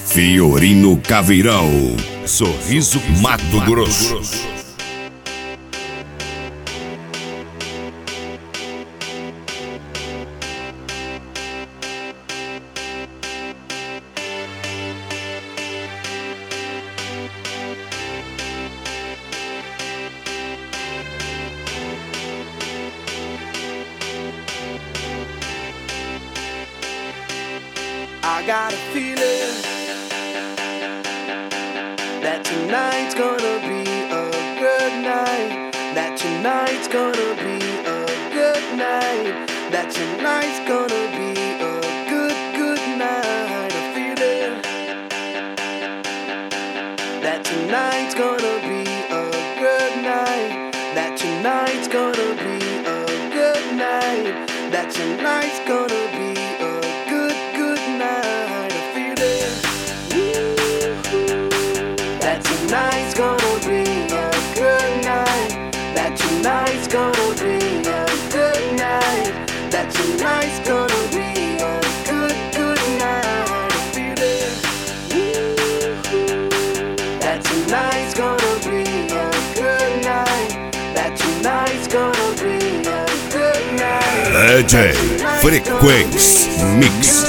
Fiorino Caveirão, Sorriso Mato Grosso. I got a feeling that tonight's gonna be a good night. That tonight's gonna be a good night. That tonight's gonna be a good night. A feeling that tonight's gonna be a good night. That tonight's gonna be a good night. That tonight's gonna be a good night. A feeling that tonight's gonna be a good night. That tonight's gonna be a good night. That tonight's gonna be a good night. A feeling that tonight's gonna be a good night. That tonight's gonna be a good night. DJ Frequency Mix.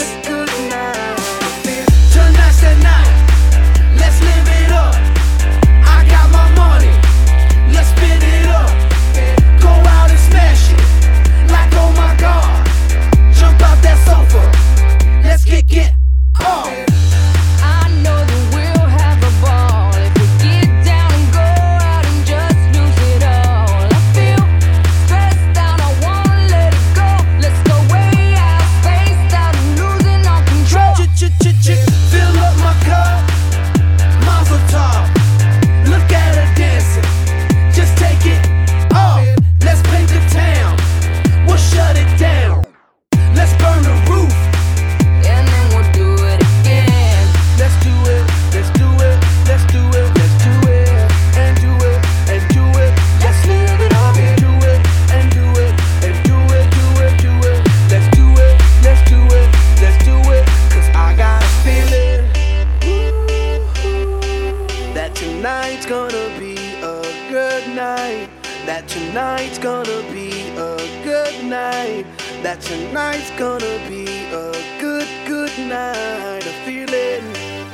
Tonight's gonna be a good night. That tonight's gonna be a good night. That tonight's gonna be a good night. A feeling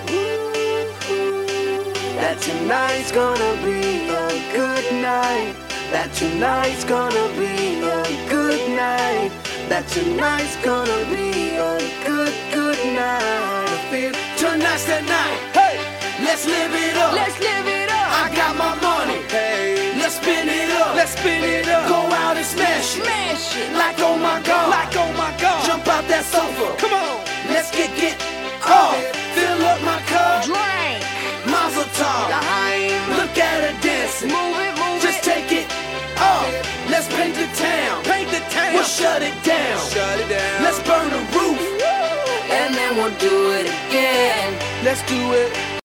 that tonight's gonna be a good night. That tonight's gonna be a good night. That tonight's gonna be a good night. I feel tonight's the night. Hey, let's live it up. Let's live it up. I got my money. Hey, let's spin it up. Let's spin it up. Go out and smash it. Smash it. Like oh my god. Like oh my god. Jump out that sofa. Come on. Let's get off. Fill up my cup. Drink. Mazel tov. Look at her dancing. Move it, move Just it. take it off. Let's paint the town. Paint the town. We'll shut it down. Shut it down. Let's burn the roof. And then we'll do it again. Let's do it.